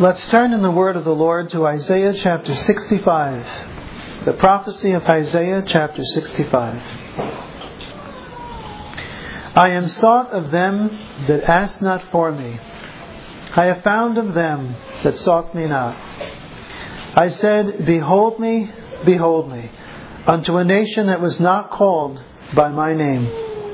Let's turn in the word of the Lord to Isaiah chapter 65. The prophecy of Isaiah chapter 65. I am sought of them that asked not for me. I have found of them that sought me not. I said, Behold me, unto a nation that was not called by my name.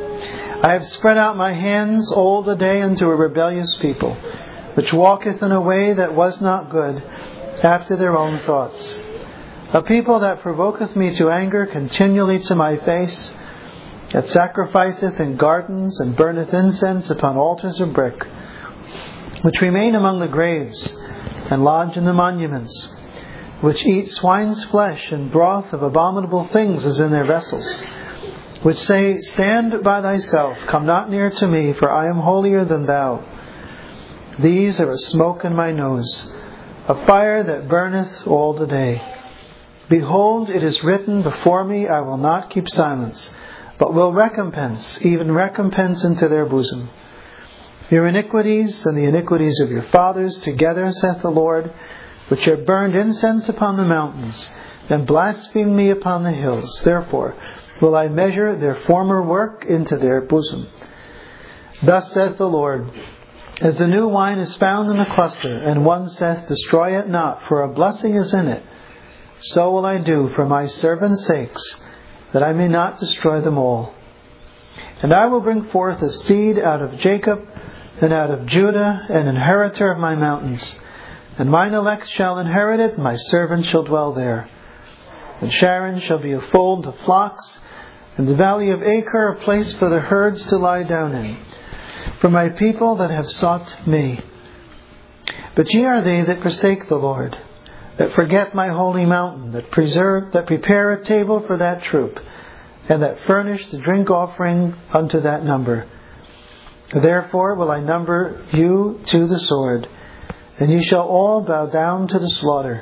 I have spread out my hands all the day unto a rebellious people, which walketh in a way that was not good, after their own thoughts. A people that provoketh me to anger continually to my face, that sacrificeth in gardens and burneth incense upon altars of brick, which remain among the graves, and lodge in the monuments, which eat swine's flesh and broth of abominable things as in their vessels, which say, Stand by thyself, come not near to me, for I am holier than thou. These are a smoke in my nose, a fire that burneth all the day. Behold, it is written before me, I will not keep silence, but will recompense, even recompense into their bosom. Your iniquities and the iniquities of your fathers together, saith the Lord, which have burned incense upon the mountains, and blasphemed me upon the hills. Therefore will I measure their former work into their bosom. Thus saith the Lord, as the new wine is found in the cluster, and one saith, Destroy it not, for a blessing is in it, so will I do for my servants' sakes, that I may not destroy them all. And I will bring forth a seed out of Jacob, and out of Judah, an inheritor of my mountains. And mine elect shall inherit it, and my servants shall dwell there. And Sharon shall be a fold of flocks, and the valley of Acre a place for the herds to lie down in, for my people that have sought me. But ye are they that forsake the Lord, that forget my holy mountain, that prepare a table for that troop, and that furnish the drink offering unto that number. Therefore will I number you to the sword, and ye shall all bow down to the slaughter.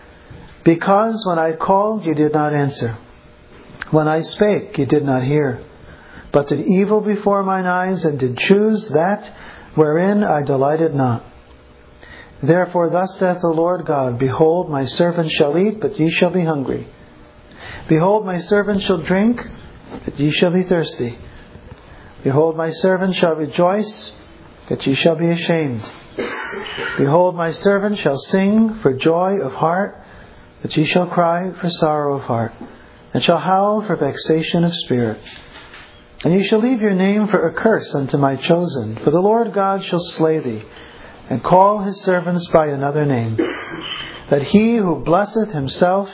Because when I called, ye did not answer. When I spake, ye did not hear, but did evil before mine eyes, and did choose that wherein I delighted not. Therefore thus saith the Lord God, Behold, my servant shall eat, but ye shall be hungry. Behold, my servant shall drink, but ye shall be thirsty. Behold, my servant shall rejoice, but ye shall be ashamed. Behold, my servant shall sing for joy of heart, but ye shall cry for sorrow of heart, and shall howl for vexation of spirit. And ye shall leave your name for a curse unto my chosen, for the Lord God shall slay thee, and call his servants by another name, that he who blesseth himself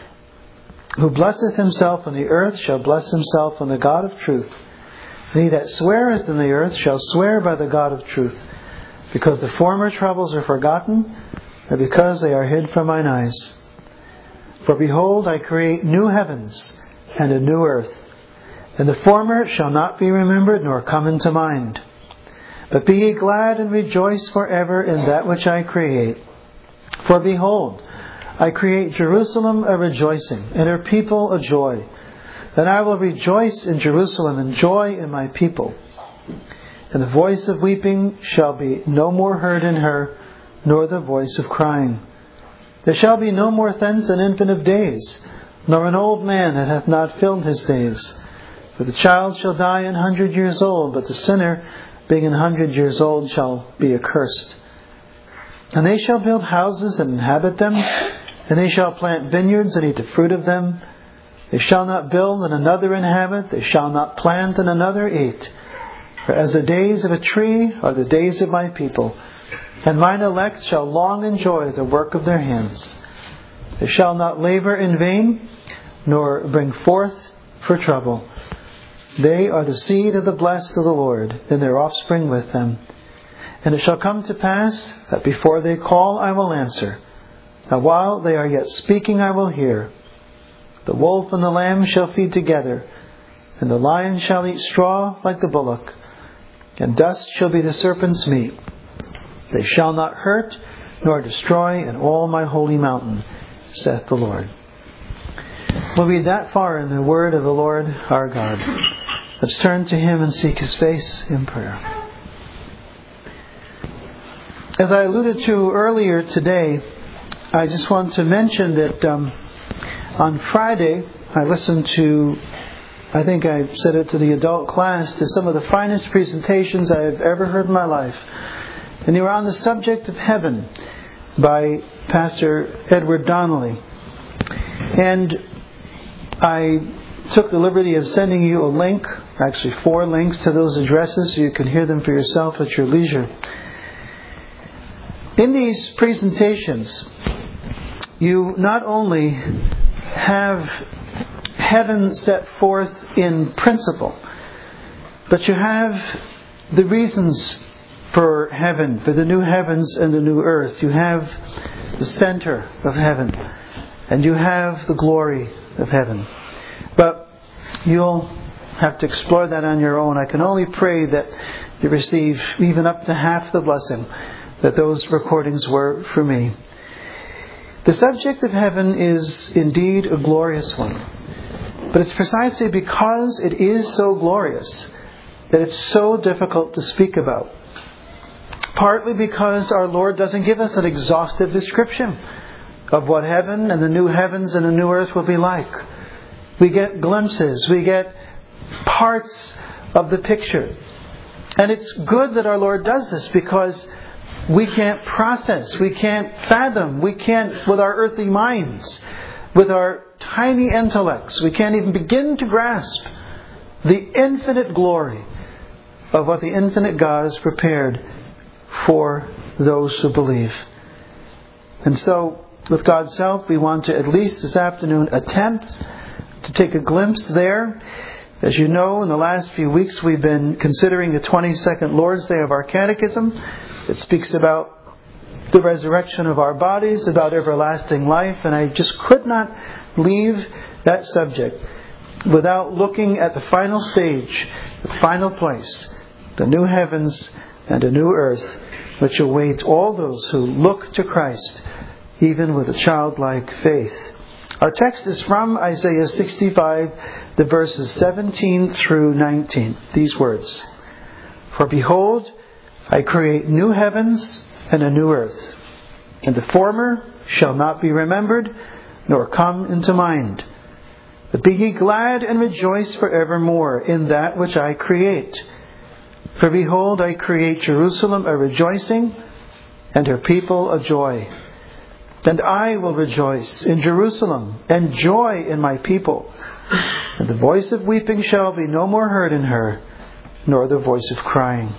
on the earth shall bless himself on the God of truth. And he that sweareth in the earth shall swear by the God of truth, because the former troubles are forgotten, and because they are hid from mine eyes. For behold, I create new heavens and a new earth, and the former shall not be remembered nor come into mind. But be ye glad and rejoice forever in that which I create. For behold, I create Jerusalem a rejoicing, and her people a joy. Then I will rejoice in Jerusalem, and joy in my people. And the voice of weeping shall be no more heard in her, nor the voice of crying. There shall be no more thence an infant of days, nor an old man that hath not filled his days. For the child shall die 100 years old, but the sinner, being 100 years old, shall be accursed. And they shall build houses and inhabit them, and they shall plant vineyards and eat the fruit of them. They shall not build and another inhabit, they shall not plant and another eat. For as the days of a tree are the days of my people, and mine elect shall long enjoy the work of their hands. They shall not labor in vain, nor bring forth for trouble. They are the seed of the blessed of the Lord, and their offspring with them. And it shall come to pass that before they call I will answer. Now while they are yet speaking I will hear. The wolf and the lamb shall feed together, and the lion shall eat straw like the bullock, and dust shall be the serpent's meat. They shall not hurt nor destroy in all my holy mountain, saith the Lord. We'll read that far in the word of the Lord our God. Let's turn to Him and seek His face in prayer. As I alluded to earlier today, I just want to mention that on Friday I listened to, I think I said it to the adult class, to some of the finest presentations I have ever heard in my life. And they were on the subject of heaven by Pastor Edward Donnelly. And I took the liberty of sending you a link, actually 4 links to those addresses so you can hear them for yourself at your leisure. In these presentations, you not only have heaven set forth in principle, but you have the reasons for heaven, for the new heavens and the new earth. You have the center of heaven, and you have the glory of heaven. But you'll have to explore that on your own. I can only pray that you receive even up to half the blessing that those recordings were for me. The subject of heaven is indeed a glorious one. But it's precisely because it is so glorious that it's so difficult to speak about. Partly because our Lord doesn't give us an exhaustive description of what heaven and the new heavens and the new earth will be like. We get glimpses, we get parts of the picture. And it's good that our Lord does this, because we can't process, we can't fathom, we can't, with our earthly minds, with our tiny intellects, we can't even begin to grasp the infinite glory of what the infinite God has prepared for those who believe. And so, with God's help, we want to at least this afternoon attempt to take a glimpse there. As you know, in the last few weeks we've been considering the 22nd Lord's Day of our Catechism. It speaks about the resurrection of our bodies, about everlasting life, and I just could not leave that subject without looking at the final stage, the final place, the new heavens and a new earth, which await all those who look to Christ, even with a childlike faith. Our text is from Isaiah 65, the verses 17 through 19. These words: "For behold, I create new heavens and a new earth, and the former shall not be remembered, nor come into mind. But be ye glad and rejoice forevermore in that which I create. For behold, I create Jerusalem a rejoicing, and her people a joy. And I will rejoice in Jerusalem, and joy in my people. And the voice of weeping shall be no more heard in her, nor the voice of crying."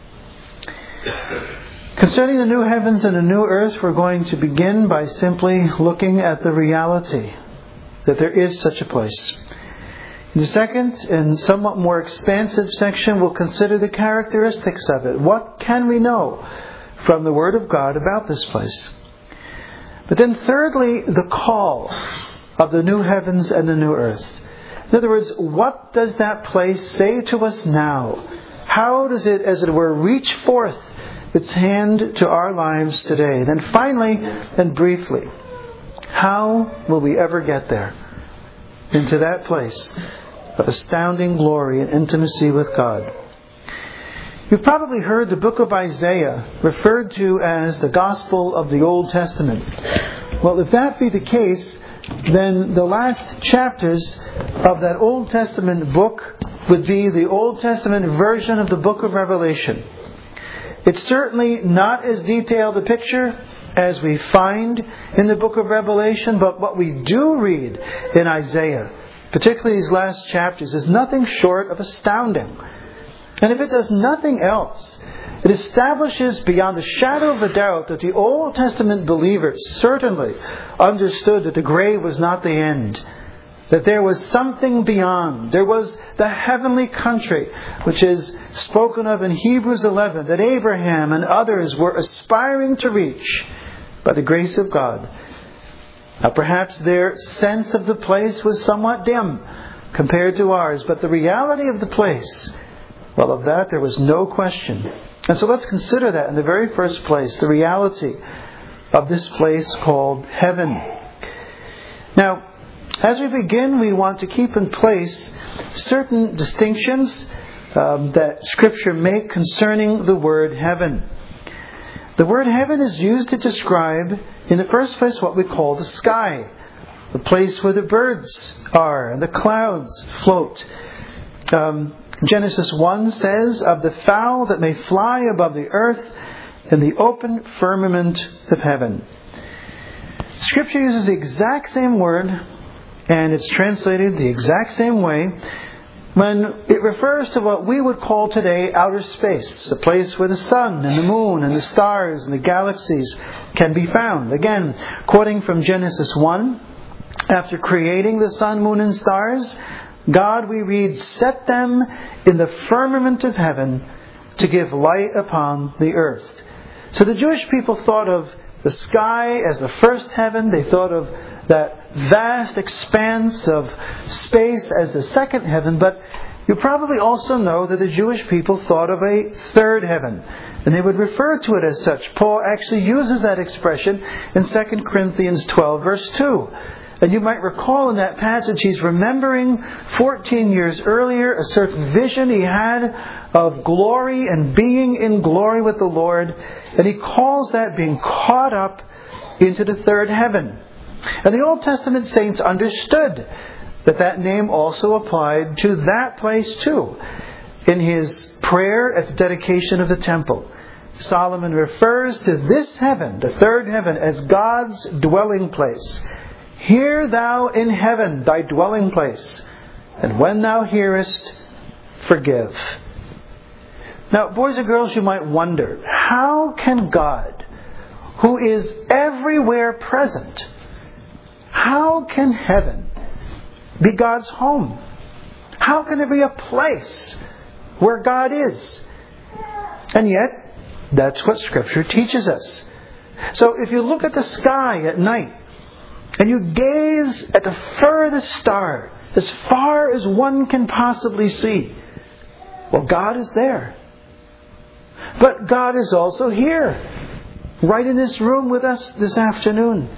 Concerning the new heavens and the new earth, we're going to begin by simply looking at the reality that there is such a place. In the second and somewhat more expansive section, we'll consider the characteristics of it. What can we know from the Word of God about this place? But then thirdly, the call of the new heavens and the new earth. In other words, what does that place say to us now? How does it, as it were, reach forth its hand to our lives today? Then finally and briefly, how will we ever get there? Into that place of astounding glory and intimacy with God. You've probably heard the book of Isaiah referred to as the Gospel of the Old Testament. Well, if that be the case, then the last chapters of that Old Testament book would be the Old Testament version of the book of Revelation. It's certainly not as detailed a picture as we find in the book of Revelation, but what we do read in Isaiah, particularly these last chapters, is nothing short of astounding. And if it does nothing else, it establishes beyond the shadow of a doubt that the Old Testament believers certainly understood that the grave was not the end, that there was something beyond. There was the heavenly country, which is spoken of in Hebrews 11, that Abraham and others were aspiring to reach by the grace of God. Now perhaps their sense of the place was somewhat dim compared to ours, but the reality of the place, well, of that there was no question. And so let's consider that in the very first place, the reality of this place called heaven. Now, as we begin, we want to keep in place certain distinctions that Scripture make concerning the word heaven. The word heaven is used to describe, in the first place, what we call the sky, the place where the birds are and the clouds float. Genesis 1 says, of the fowl that may fly above the earth and the open firmament of heaven. Scripture uses the exact same word, and it's translated the exact same way when it refers to what we would call today outer space, a place where the sun and the moon and the stars and the galaxies can be found. Again, quoting from Genesis 1, after creating the sun, moon, and stars, God, we read, set them in the firmament of heaven to give light upon the earth. So the Jewish people thought of the sky as the first heaven. They thought of that vast expanse of space as the second heaven. But you probably also know that the Jewish people thought of a third heaven, and they would refer to it as such. Paul actually uses that expression in 2 Corinthians 12, verse 2. And you might recall in that passage he's remembering 14 years earlier a certain vision he had of glory and being in glory with the Lord. And he calls that being caught up into the third heaven. And the Old Testament saints understood that name also applied to that place too. In his prayer at the dedication of the temple, Solomon refers to this heaven, the third heaven, as God's dwelling place. Hear thou in heaven thy dwelling place, and when thou hearest, forgive. Now, boys and girls, you might wonder, how can God, who is everywhere present, how can heaven be God's home? How can there be a place where God is? And yet, that's what Scripture teaches us. So if you look at the sky at night, and you gaze at the furthest star, as far as one can possibly see, well, God is there. But God is also here, right in this room with us this afternoon.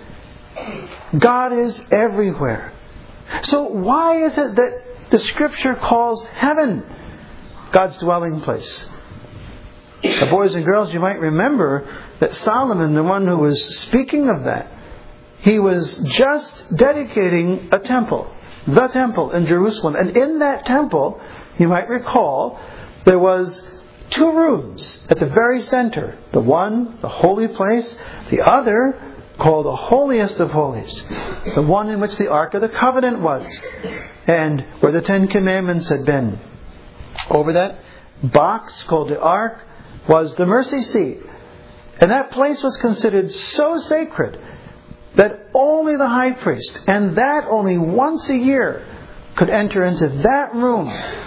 God is everywhere. So why is it that the Scripture calls heaven God's dwelling place? Now, boys and girls, you might remember that Solomon, the one who was speaking of that, he was just dedicating a temple, the temple in Jerusalem. And in that temple, you might recall, there was 2 rooms at the very center. The one, the holy place. The other, called the holiest of holies. The one in which the Ark of the Covenant was. And where the 10 Commandments had been. Over that box called the Ark was the mercy seat. And that place was considered so sacred that only the high priest, and that only once a year, could enter into that room.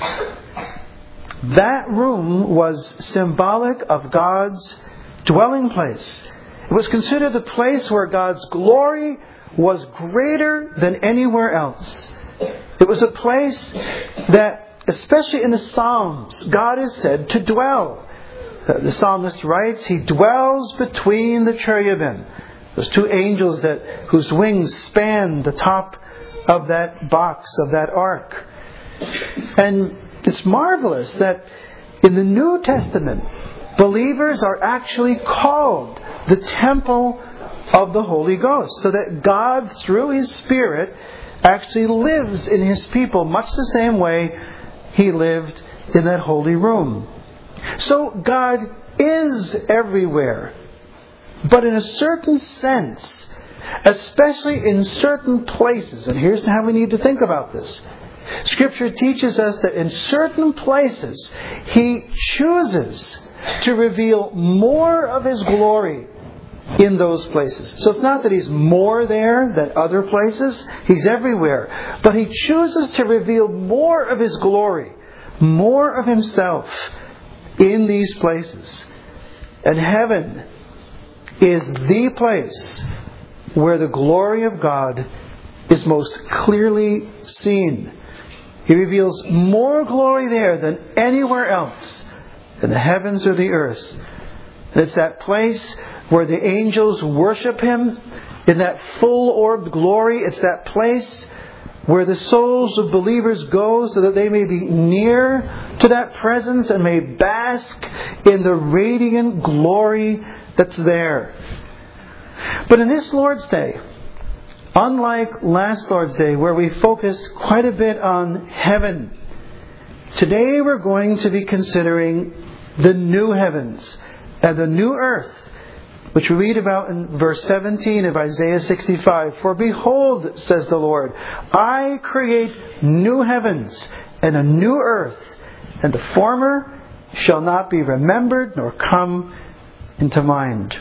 That room was symbolic of God's dwelling place. It was considered the place where God's glory was greater than anywhere else. It was a place that, especially in the Psalms, God is said to dwell. The psalmist writes, He dwells between the cherubim. Those 2 angels whose wings span the top of that box, of that ark. And it's marvelous that in the New Testament, believers are actually called the temple of the Holy Ghost. So that God, through His Spirit, actually lives in His people much the same way He lived in that holy room. So God is everywhere. But in a certain sense, especially in certain places, and here's how we need to think about this. Scripture teaches us that in certain places, He chooses to reveal more of His glory in those places. So it's not that He's more there than other places. He's everywhere. But He chooses to reveal more of His glory, more of Himself in these places. And heaven is the place where the glory of God is most clearly seen. He reveals more glory there than anywhere else in the heavens or the earth. And it's that place where the angels worship Him in that full-orbed glory. It's that place where the souls of believers go so that they may be near to that presence and may bask in the radiant glory that's there. But in this Lord's Day, unlike last Lord's Day where we focused quite a bit on heaven, today we're going to be considering the new heavens and the new earth, which we read about in verse 17 of Isaiah 65. For behold, says the Lord, I create new heavens and a new earth, and the former shall not be remembered nor come into mind.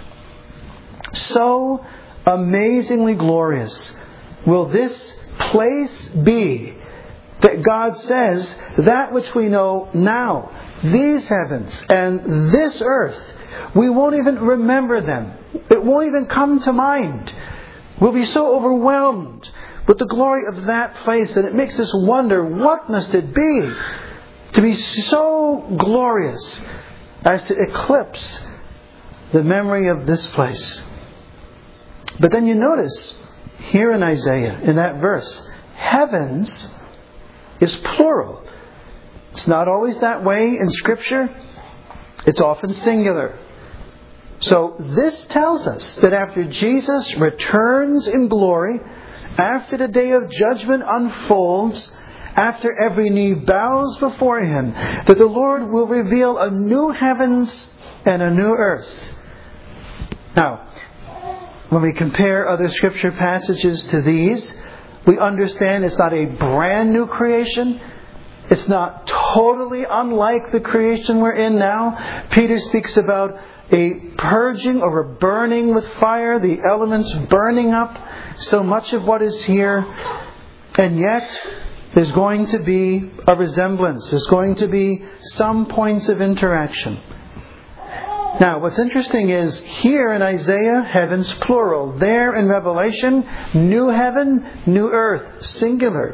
So amazingly glorious will this place be that God says that which we know now, these heavens and this earth, we won't even remember them. It won't even come to mind. We'll be so overwhelmed with the glory of that place that it makes us wonder, what must it be to be so glorious as to eclipse the memory of this place? But then you notice here in Isaiah, in that verse, heavens is plural. It's not always that way in Scripture. It's often singular. So this tells us that after Jesus returns in glory, after the day of judgment unfolds, after every knee bows before Him, that the Lord will reveal a new heavens and a new earth. Now, when we compare other Scripture passages to these, we understand it's not a brand new creation. It's not totally unlike the creation we're in now. Peter speaks about a purging or a burning with fire, the elements burning up so much of what is here. And yet, there's going to be a resemblance. There's going to be some points of interaction. Now, what's interesting is, here in Isaiah, heavens plural. There in Revelation, new heaven, new earth, singular.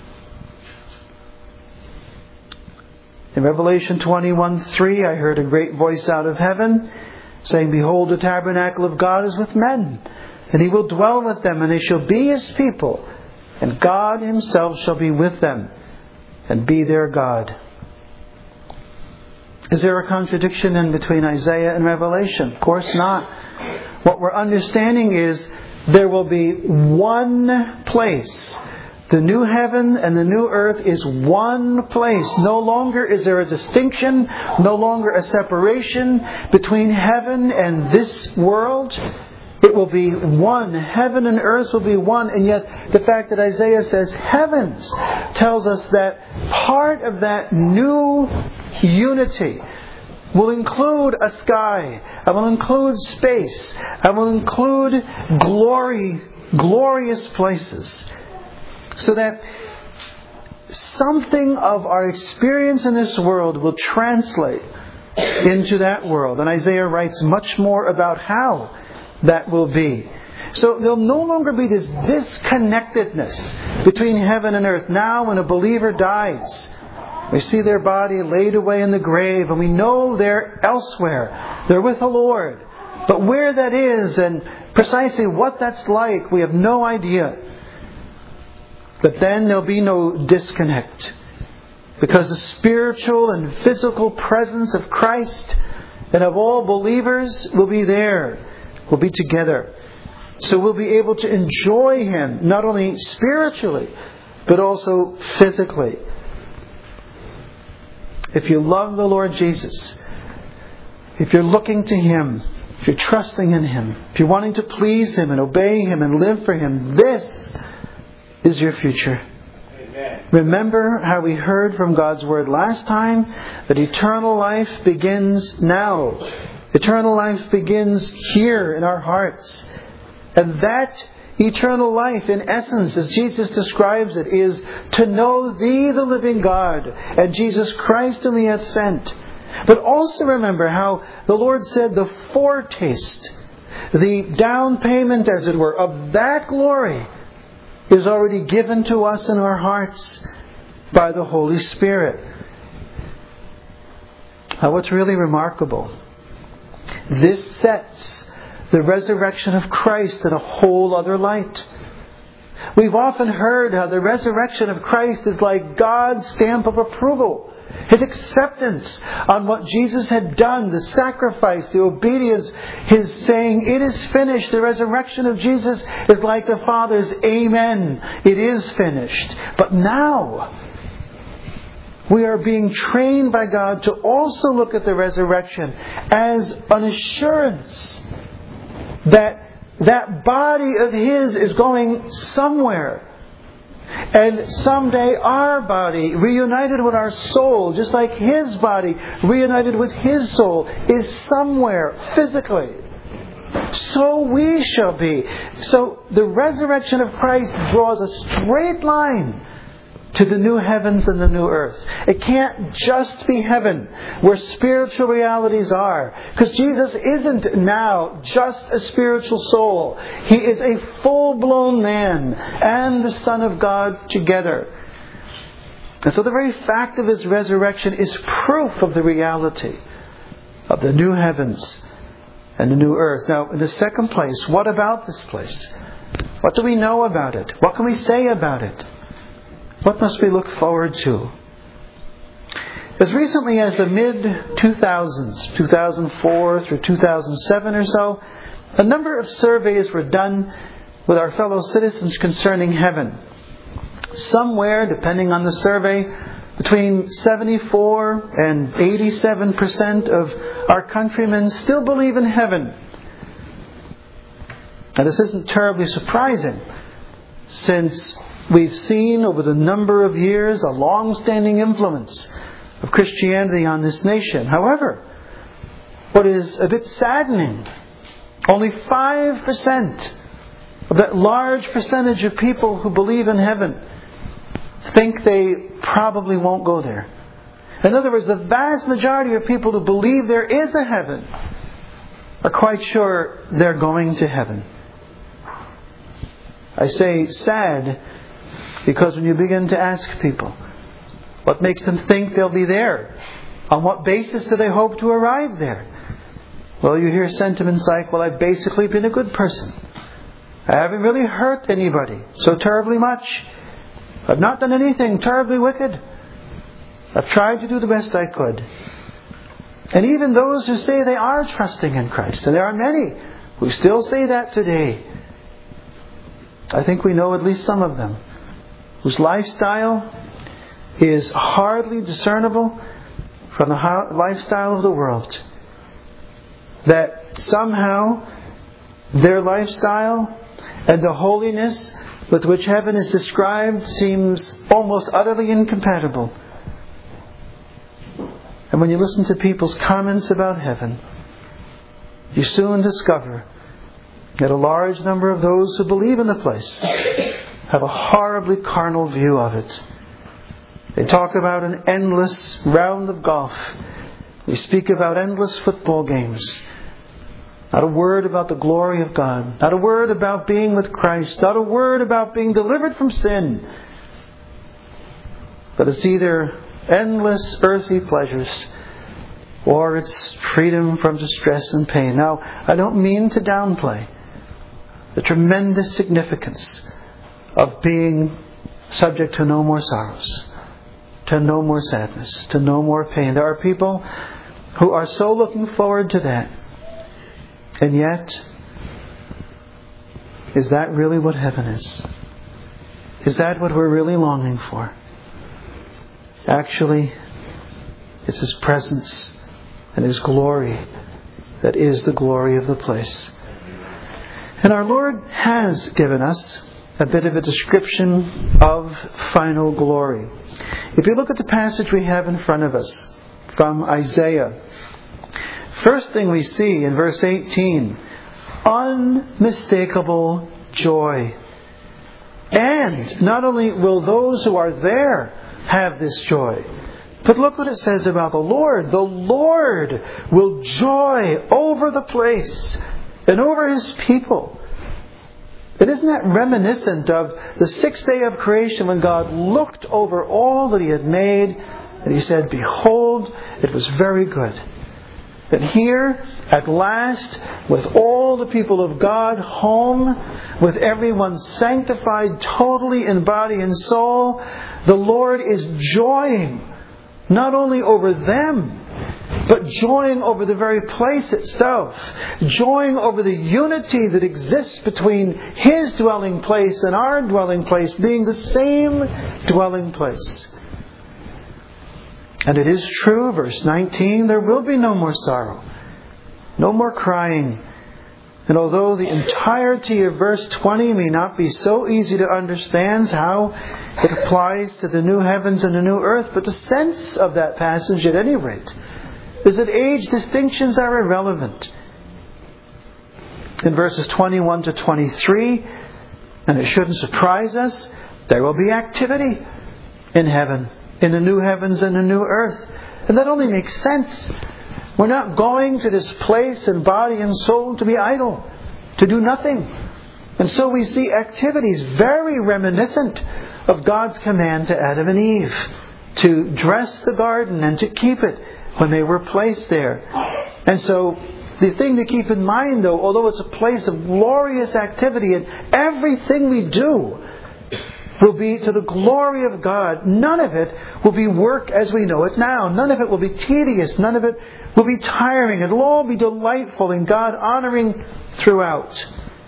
In Revelation 21:3, I heard a great voice out of heaven, saying, Behold, the tabernacle of God is with men, and He will dwell with them, and they shall be His people, and God Himself shall be with them, and be their God. Is there a contradiction in between Isaiah and Revelation? Of course not. What we're understanding is there will be one place. The new heaven and the new earth is one place. No longer is there a distinction, no longer a separation between heaven and this world. It will be one. Heaven and earth will be one. And yet the fact that Isaiah says heavens tells us that part of that new unity will include a sky, and will include space, and will include glorious places. So that something of our experience in this world will translate into that world. And Isaiah writes much more about how that will be. So there'll no longer be this disconnectedness between heaven and earth. Now when a believer dies, we see their body laid away in the grave, and we know they're elsewhere. They're with the Lord. But where that is and precisely what that's like, we have no idea. But then there'll be no disconnect, because the spiritual and physical presence of Christ and of all believers will be there. We'll be together. So we'll be able to enjoy Him, not only spiritually, but also physically. If you love the Lord Jesus, if you're looking to Him, if you're trusting in Him, if you're wanting to please Him and obey Him and live for Him, this is your future. Amen. Remember how we heard from God's Word last time that eternal life begins now. Eternal life begins here in our hearts. And that eternal life, in essence, as Jesus describes it, is to know Thee, the living God, and Jesus Christ whom He hath sent. But also remember how the Lord said the foretaste, the down payment, as it were, of that glory is already given to us in our hearts by the Holy Spirit. Now, what's really remarkable, this sets the resurrection of Christ in a whole other light. We've often heard how the resurrection of Christ is like God's stamp of approval. his acceptance on what Jesus had done, the sacrifice, the obedience, his saying, "It is finished." The resurrection of Jesus is like the Father's "Amen." It is finished. But now, we are being trained by God to also look at the resurrection as an assurance that that body of His is going somewhere. And someday our body, reunited with our soul, just like His body, reunited with His soul, is somewhere physically. So we shall be. So the resurrection of Christ draws a straight line to the new heavens and the new earth. It can't just be heaven where spiritual realities are. Because Jesus isn't now just a spiritual soul. He is a full-blown man and the Son of God together. And so the very fact of His resurrection is proof of the reality of the new heavens and the new earth. Now, in the second place, what about this place? What do we know about it? What can we say about it? What must we look forward to? As recently as the mid-2000s, 2004 through 2007 or so, a number of surveys were done with our fellow citizens concerning heaven. Somewhere, depending on the survey, between 74 and 87% of our countrymen still believe in heaven. Now, this isn't terribly surprising, since we've seen over the number of years a long-standing influence of Christianity on this nation. However, what is a bit saddening, only 5% of that large percentage of people who believe in heaven think they probably won't go there. In other words, the vast majority of people who believe there is a heaven are quite sure they're going to heaven. I say sad because when you begin to ask people what makes them think they'll be there, on what basis do they hope to arrive there? Well, you hear sentiments like, "Well, I've basically been a good person. I haven't really hurt anybody so terribly much. I've not done anything terribly wicked. I've tried to do the best I could." And even those who say they are trusting in Christ, and there are many who still say that today, I think we know at least some of them, whose lifestyle is hardly discernible from the lifestyle of the world. That somehow their lifestyle and the holiness with which heaven is described seems almost utterly incompatible. And when you listen to people's comments about heaven, you soon discover that a large number of those who believe in the place have a horribly carnal view of it. They talk about an endless round of golf. They speak about endless football games. Not a word about the glory of God. Not a word about being with Christ. Not a word about being delivered from sin. But it's either endless earthly pleasures or it's freedom from distress and pain. Now, I don't mean to downplay the tremendous significance of being subject to no more sorrows, to no more sadness, to no more pain. There are people who are so looking forward to that. And yet, is that really what heaven is? Is that what we're really longing for? Actually, it's His presence and His glory that is the glory of the place. And our Lord has given us a bit of a description of final glory. If you look at the passage we have in front of us from Isaiah, first thing we see in verse 18, unmistakable joy. And not only will those who are there have this joy, but look what it says about the Lord. The Lord will joy over the place and over His people. But isn't that reminiscent of the sixth day of creation when God looked over all that He had made and He said, "Behold, it was very good." And here, at last, with all the people of God home, with everyone sanctified totally in body and soul, the Lord is joying Not only over them, but joying over the very place itself. Joying over the unity that exists between His dwelling place and our dwelling place being the same dwelling place. And it is true, verse 19, there will be no more sorrow, no more crying. And although the entirety of verse 20 may not be so easy to understand how it applies to the new heavens and the new earth, but the sense of that passage at any rate is that age distinctions are irrelevant. In verses 21 to 23, and it shouldn't surprise us, there will be activity in heaven, in the new heavens and the new earth. And that only makes sense. We're not going to this place in body and soul to be idle, to do nothing. And so we see activities very reminiscent of God's command to Adam and Eve to dress the garden and to keep it when they were placed there. And so the thing to keep in mind, though, although it's a place of glorious activity and everything we do will be to the glory of God, none of it will be work as we know it now. None of it will be tedious. None of it will be tiring. It will all be delightful and God honoring throughout.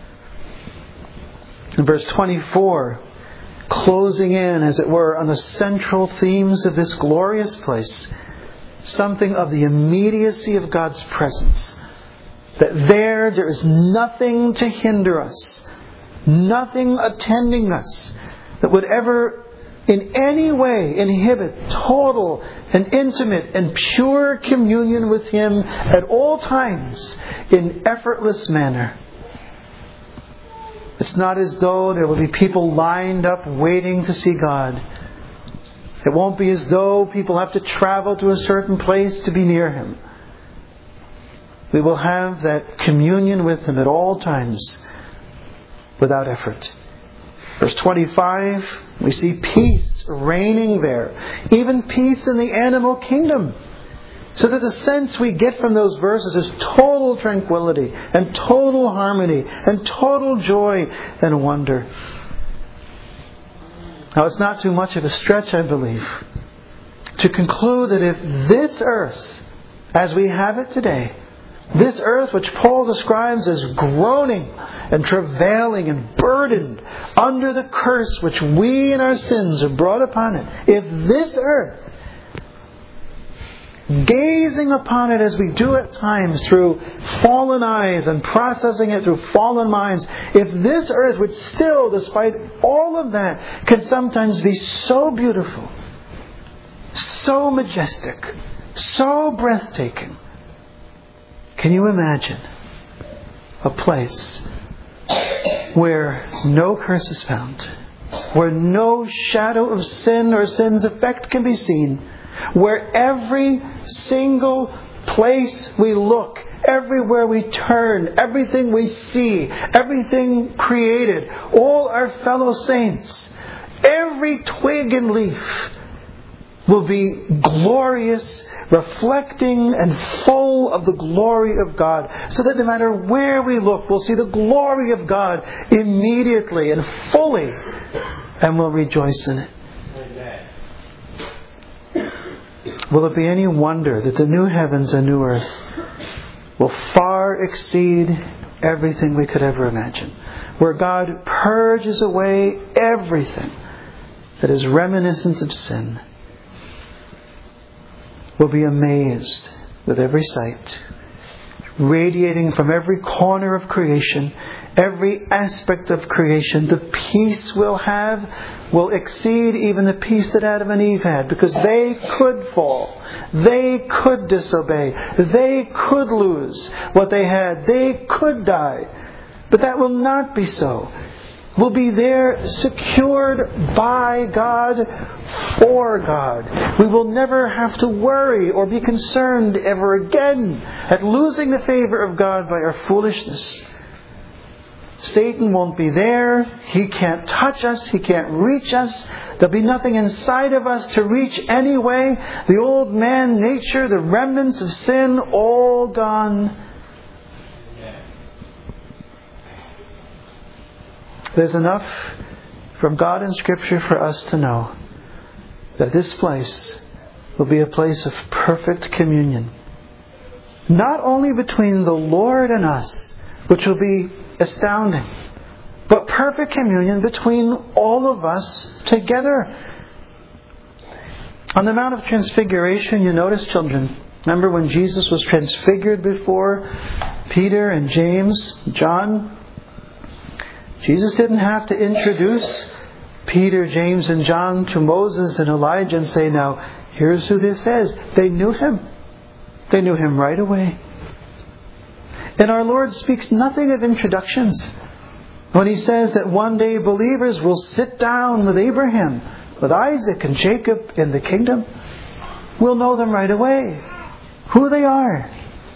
In verse 24, closing in, as it were, on the central themes of this glorious place, something of the immediacy of God's presence. That there is nothing to hinder us, nothing attending us that would ever in any way inhibit total and intimate and pure communion with Him at all times in effortless manner. It's not as though there will be people lined up waiting to see God. It won't be as though people have to travel to a certain place to be near Him. We will have that communion with Him at all times without effort. Verse 25, we see peace reigning there. Even peace in the animal kingdom. So that the sense we get from those verses is total tranquility and total harmony and total joy and wonder. Now it's not too much of a stretch, I believe, to conclude that if this earth, as we have it today, this earth which Paul describes as groaning and travailing and burdened under the curse which we in our sins have brought upon it, if this earth, gazing upon it as we do at times through fallen eyes and processing it through fallen minds, if this earth which still, despite all of that, can sometimes be so beautiful, so majestic, so breathtaking, can you imagine a place where no curse is found, where no shadow of sin or sin's effect can be seen, where every single place we look, everywhere we turn, everything we see, everything created, all our fellow saints, every twig and leaf will be glorious, reflecting and full of the glory of God, so that no matter where we look, we'll see the glory of God immediately and fully, and we'll rejoice in it. Will it be any wonder that the new heavens and new earth will far exceed everything we could ever imagine? Where God purges away everything that is reminiscent of sin. We'll be amazed with every sight, radiating from every corner of creation, every aspect of creation. The peace we'll have will exceed even the peace that Adam and Eve had, because they could fall, they could disobey, they could lose what they had, they could die. But that will not be so. We'll be there secured by God, for God. We will never have to worry or be concerned ever again at losing the favor of God by our foolishness. Satan won't be there. He can't touch us. He can't reach us. There'll be nothing inside of us to reach anyway. The old man nature, the remnants of sin, all gone. There's enough from God in Scripture for us to know that this place will be a place of perfect communion. Not only between the Lord and us, which will be astounding, but perfect communion between all of us together. On the Mount of Transfiguration, you notice, children, remember when Jesus was transfigured before Peter and James, John? Jesus didn't have to introduce Peter, James, and John to Moses and Elijah and say, now, here's who this is. They knew Him. They knew Him right away. And our Lord speaks nothing of introductions. When He says that one day believers will sit down with Abraham, with Isaac and Jacob in the kingdom, we'll know them right away. Who they are.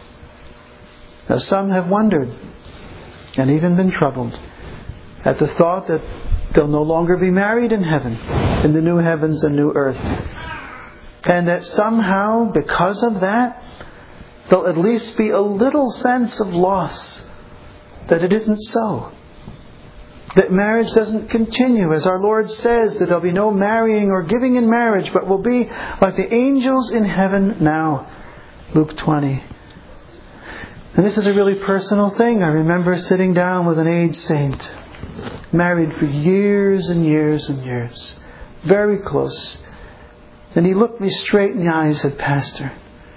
Now some have wondered and even been troubled at the thought that they'll no longer be married in heaven, in the new heavens and new earth. And that somehow, because of that, there'll at least be a little sense of loss. That it isn't so. That marriage doesn't continue. As our Lord says, that there'll be no marrying or giving in marriage, but will be like the angels in heaven now. Luke 20. And this is a really personal thing. I remember sitting down with an aged saint, married for years and years and years. Very close. And he looked me straight in the eye and said, Pastor,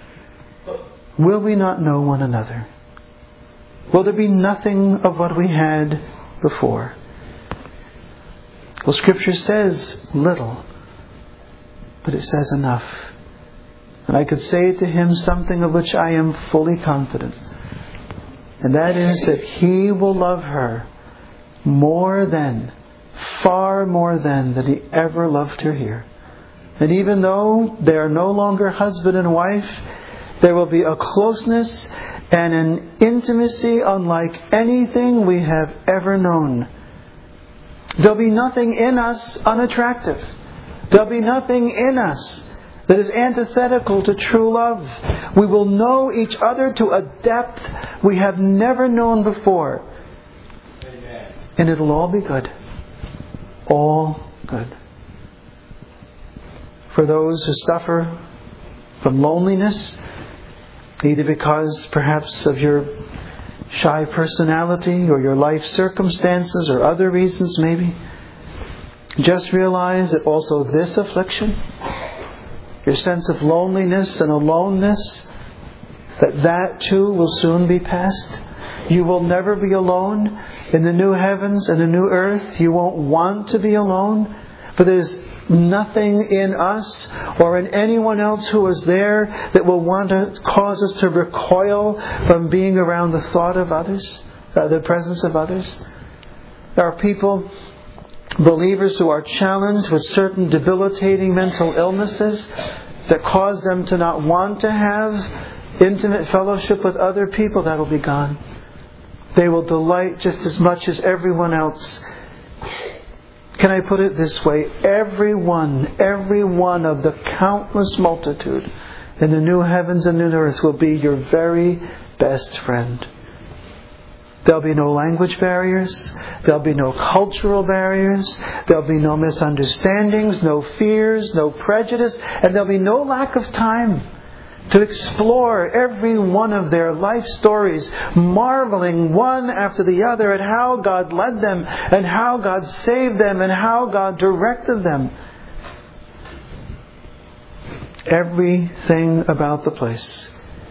will we not know one another? Will there be nothing of what we had before? Well, Scripture says little, but it says enough. And I could say to him something of which I am fully confident. And that is that he will love her more than, far more than he ever loved her here. And even though they are no longer husband and wife, there will be a closeness and an intimacy unlike anything we have ever known. There'll be nothing in us unattractive. There'll be nothing in us that is antithetical to true love. We will know each other to a depth we have never known before. Amen. And it'll all be good. All good. For those who suffer from loneliness, either because perhaps of your shy personality or your life circumstances or other reasons maybe, just realize that also this affliction, your sense of loneliness and aloneness, that too will soon be past. You will never be alone. In the new heavens and the new earth, you won't want to be alone. For there's nothing in us or in anyone else who is there that will want to cause us to recoil from being around the thought of others, the presence of others. There are people, believers, who are challenged with certain debilitating mental illnesses that cause them to not want to have intimate fellowship with other people. That will be gone. They will delight just as much as everyone else. Can I put it this way? Every one of the countless multitude in the new heavens and new earth will be your very best friend. There'll be no language barriers. There'll be no cultural barriers. There'll be no misunderstandings, no fears, no prejudice, and there'll be no lack of time to explore every one of their life stories, marveling one after the other at how God led them and how God saved them and how God directed them. Everything about the place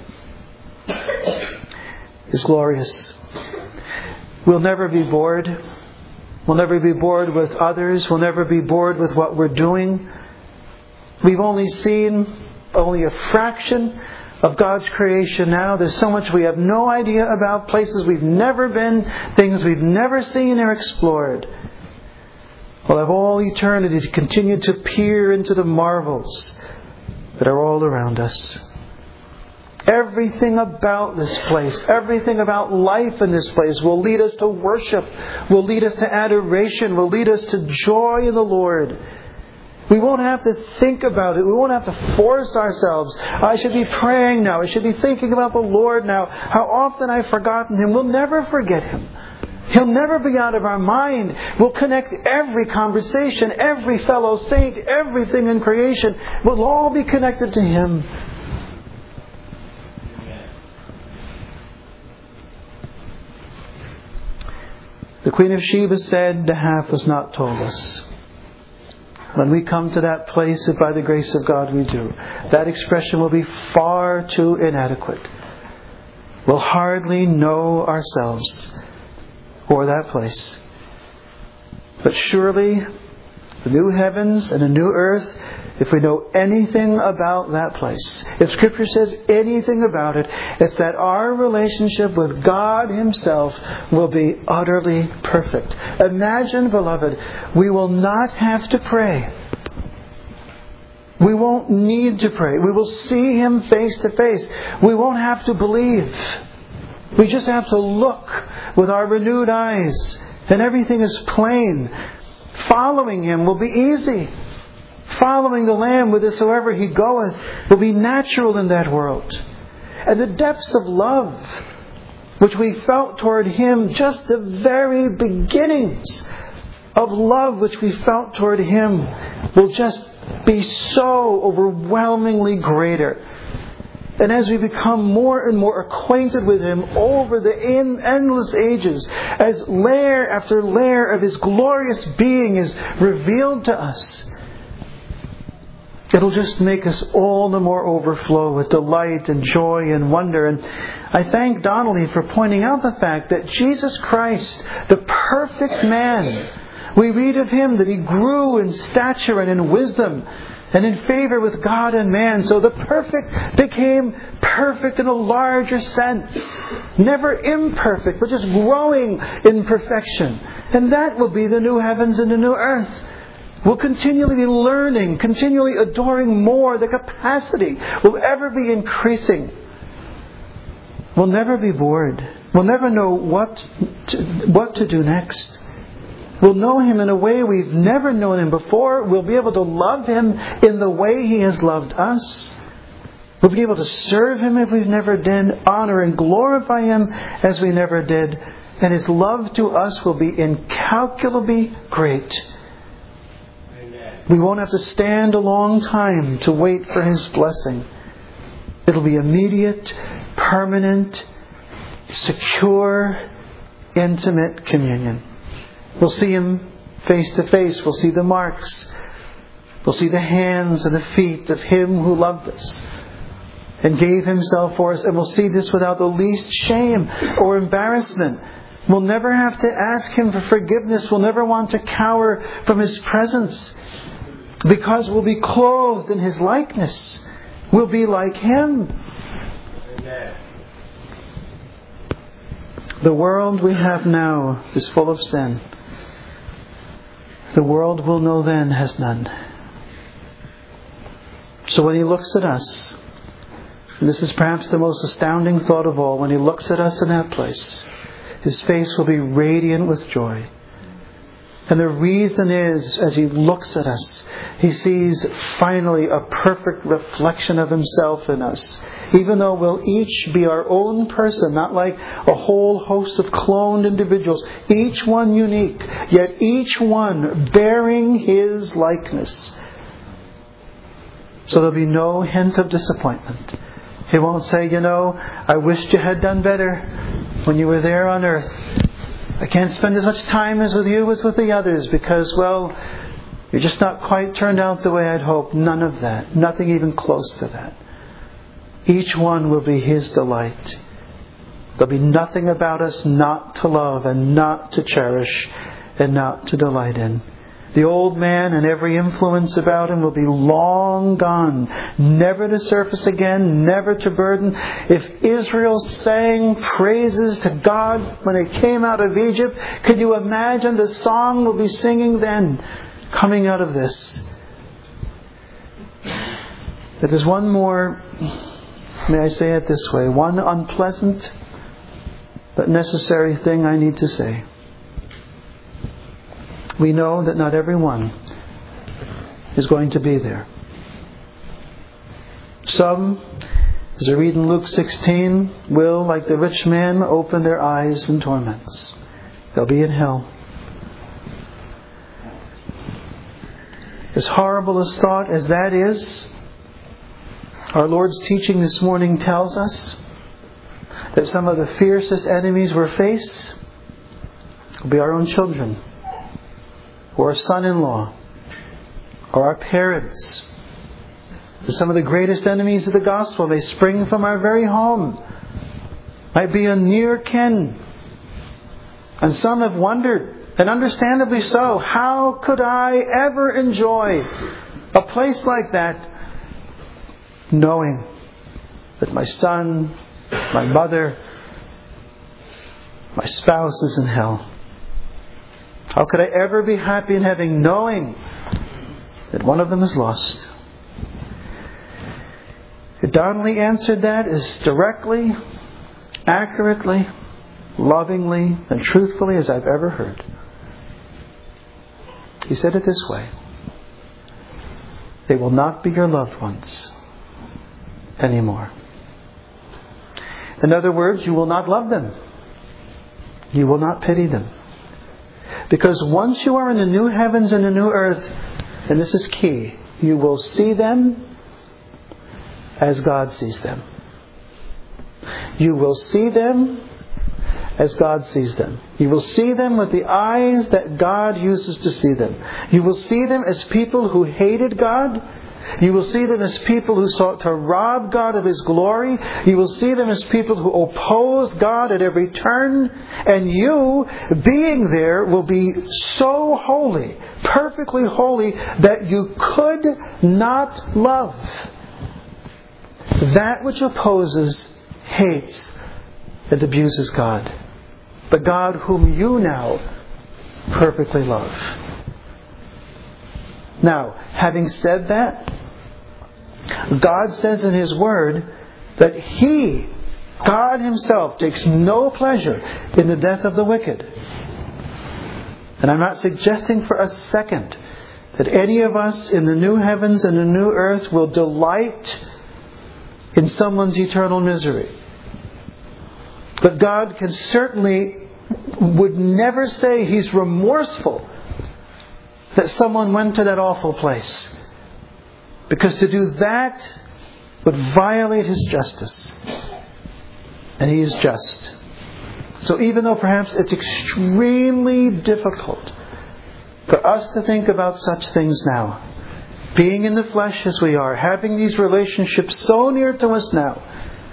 is glorious. We'll never be bored. We'll never be bored with others. We'll never be bored with what we're doing. We've only seen only a fraction of God's creation now. There's so much we have no idea about, places we've never been, things we've never seen or explored. We'll have all eternity to continue to peer into the marvels that are all around us. Everything about this place, everything about life in this place will lead us to worship, will lead us to adoration, will lead us to joy in the Lord. We won't have to think about it. We won't have to force ourselves. I should be praying now. I should be thinking about the Lord now. How often I've forgotten Him. We'll never forget Him. He'll never be out of our mind. We'll connect every conversation, every fellow saint, everything in creation. We'll all be connected to Him. The Queen of Sheba said, "The half was not told us." When we come to that place, if by the grace of God we do, that expression will be far too inadequate. We'll hardly know ourselves or that place. But surely, the new heavens and the new earth, if we know anything about that place, if Scripture says anything about it, it's that our relationship with God Himself will be utterly perfect. Imagine, beloved, we will not have to pray. We won't need to pray. We will see Him face to face. We won't have to believe. We just have to look with our renewed eyes, and everything is plain. Following Him will be easy. Following the Lamb whithersoever He goeth will be natural in that world. And the depths of love which we felt toward Him, just the very beginnings of love which we felt toward Him, will just be so overwhelmingly greater. And as we become more and more acquainted with Him over the endless ages, as layer after layer of His glorious being is revealed to us, it'll just make us all the more overflow with delight and joy and wonder. And I thank Donnelly for pointing out the fact that Jesus Christ, the perfect man, we read of Him that He grew in stature and in wisdom and in favor with God and man. So the perfect became perfect in a larger sense. Never imperfect, but just growing in perfection. And that will be the new heavens and the new earth. We'll continually be learning, continually adoring more. The capacity will ever be increasing. We'll never be bored. We'll never know what to do next. We'll know Him in a way we've never known Him before. We'll be able to love Him in the way He has loved us. We'll be able to serve Him if we've never did, honor and glorify Him as we never did. And His love to us will be incalculably great. We won't have to stand a long time to wait for His blessing. It'll be immediate, permanent, secure, intimate communion. We'll see Him face to face. We'll see the marks. We'll see the hands and the feet of Him who loved us and gave Himself for us. And we'll see this without the least shame or embarrassment. We'll never have to ask Him for forgiveness. We'll never want to cower from His presence, because we'll be clothed in His likeness. We'll be like Him. Amen. The world we have now is full of sin. The world we'll know then has none. So when He looks at us, and this is perhaps the most astounding thought of all, when He looks at us in that place, His face will be radiant with joy. And the reason is, as He looks at us, He sees finally a perfect reflection of Himself in us. Even though we'll each be our own person, not like a whole host of cloned individuals, each one unique, yet each one bearing His likeness. So there'll be no hint of disappointment. He won't say, I wished you had done better when you were there on earth. I can't spend as much time as with you as with the others because, you're just not quite turned out the way I'd hoped. None of that. Nothing even close to that. Each one will be His delight. There'll be nothing about us not to love and not to cherish and not to delight in. The old man and every influence about him will be long gone, never to surface again, never to burden. If Israel sang praises to God when they came out of Egypt, could you imagine the song we'll be singing then, coming out of this? But there's one more, may I say it this way, one unpleasant but necessary thing I need to say. We know that not everyone is going to be there. Some, as I read in Luke 16, will, like the rich man, open their eyes in torments. They'll be in hell. As horrible a thought as that is, our Lord's teaching this morning tells us that some of the fiercest enemies we face will be our own children, or our son-in-law, or our parents. Some of the greatest enemies of the gospel, they spring from our very home. Might be a near kin. And some have wondered, and understandably so, how could I ever enjoy a place like that, knowing that my son, my mother, my spouse is in hell? How could I ever be happy in having knowing that one of them is lost? Donnelly answered that as directly, accurately, lovingly, and truthfully as I've ever heard. He said it this way: they will not be your loved ones anymore. In other words, you will not love them. You will not pity them. Because once you are in the new heavens and the new earth, and this is key, you will see them as God sees them. You will see them as God sees them. You will see them with the eyes that God uses to see them. You will see them as people who hated God. You will see them as people who sought to rob God of His glory. You will see them as people who opposed God at every turn. And you, being there, will be so holy, perfectly holy, that you could not love that which opposes, hates, and abuses God. The God whom you now perfectly love. Now, having said that, God says in His Word that He, God Himself, takes no pleasure in the death of the wicked. And I'm not suggesting for a second that any of us in the new heavens and the new earth will delight in someone's eternal misery. But God can certainly would never say He's remorseful that someone went to that awful place. Because to do that would violate His justice. And He is just. So even though perhaps it's extremely difficult for us to think about such things now, being in the flesh as we are, having these relationships so near to us now,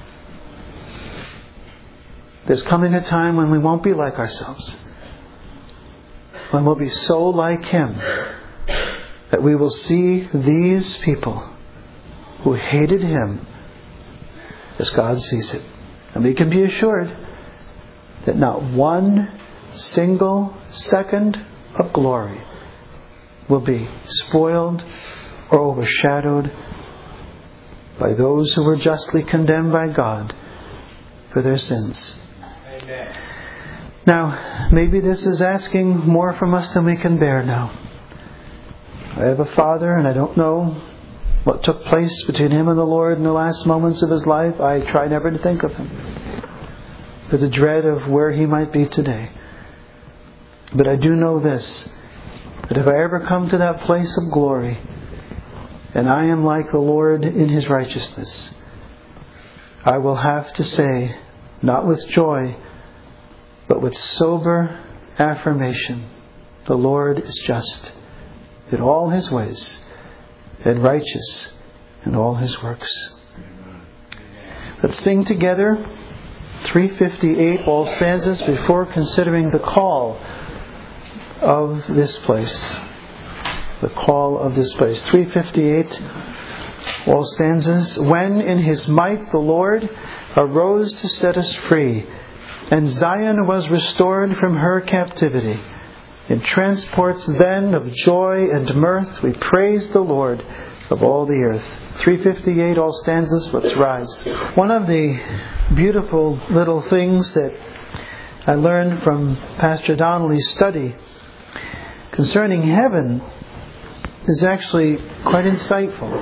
there's coming a time when we won't be like ourselves. When we'll be so like Him that we will see these people who hated Him as God sees it. And we can be assured that not one single second of glory will be spoiled or overshadowed by those who were justly condemned by God for their sins. Amen. Now, maybe this is asking more from us than we can bear now. I have a father, and I don't know what took place between him and the Lord in the last moments of his life. I try never to think of him, for the dread of where he might be today. But I do know this, that if I ever come to that place of glory, and I am like the Lord in His righteousness, I will have to say, not with joy, but with sober affirmation, the Lord is just in all His ways, and righteous in all His works. Let's sing together 358, all stanzas, before considering the call of this place. The call of this place. 358, all stanzas. When in His might the Lord arose to set us free, and Zion was restored from her captivity. In transports then of joy and mirth, we praise the Lord of all the earth. 358, all stanzas. Let's rise. One of the beautiful little things that I learned from Pastor Donnelly's study concerning heaven is actually quite insightful.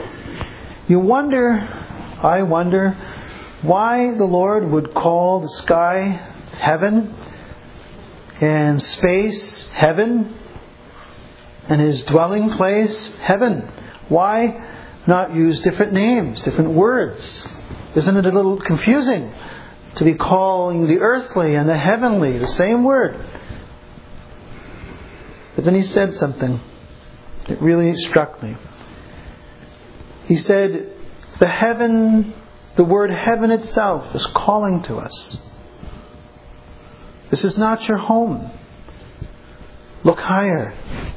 I wonder, why the Lord would call the sky heaven And space, heaven. And His dwelling place, heaven. Why not use different names, different words? Isn't it a little confusing to be calling the earthly and the heavenly the same word? But then He said something that really struck me. He said, the word heaven itself is calling to us. This is not your home. Look higher.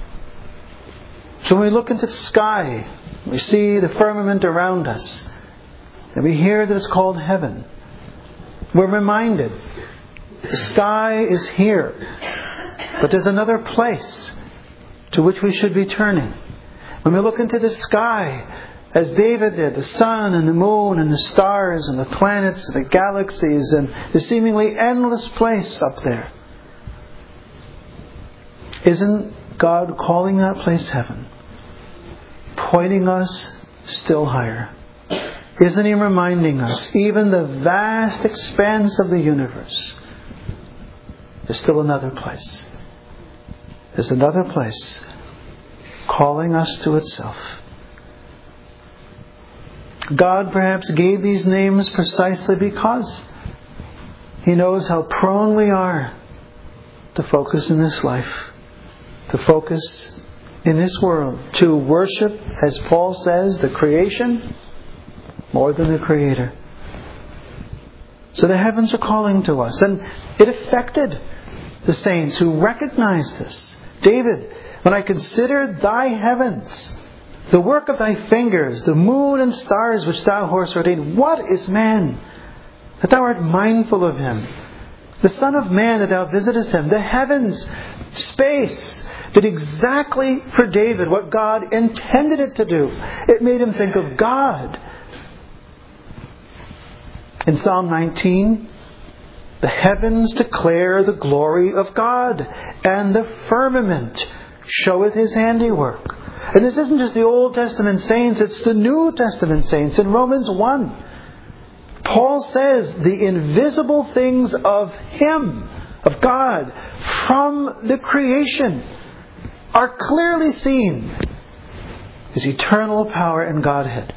So when we look into the sky, we see the firmament around us, and we hear that it's called heaven. We're reminded the sky is here, but there's another place to which we should be turning. When we look into the sky, as David did, the sun and the moon and the stars and the planets and the galaxies and the seemingly endless place up there, isn't God calling that place heaven? Pointing us still higher. Isn't He reminding us, even the vast expanse of the universe, there's still another place. There's another place calling us to itself. God perhaps gave these names precisely because He knows how prone we are to focus in this life, to focus in this world, to worship, as Paul says, the creation more than the Creator. So the heavens are calling to us, and it affected the saints who recognized this. David, when I consider thy heavens, the work of thy fingers, the moon and stars which thou hast ordained, what is man, that thou art mindful of him? The Son of Man, that thou visitest him. The heavens, space, did exactly for David what God intended it to do. It made him think of God. In Psalm 19, the heavens declare the glory of God, and the firmament showeth His handiwork. And this isn't just the Old Testament saints, it's the New Testament saints. In Romans 1, Paul says the invisible things of Him, of God, from the creation are clearly seen. His eternal power and Godhead.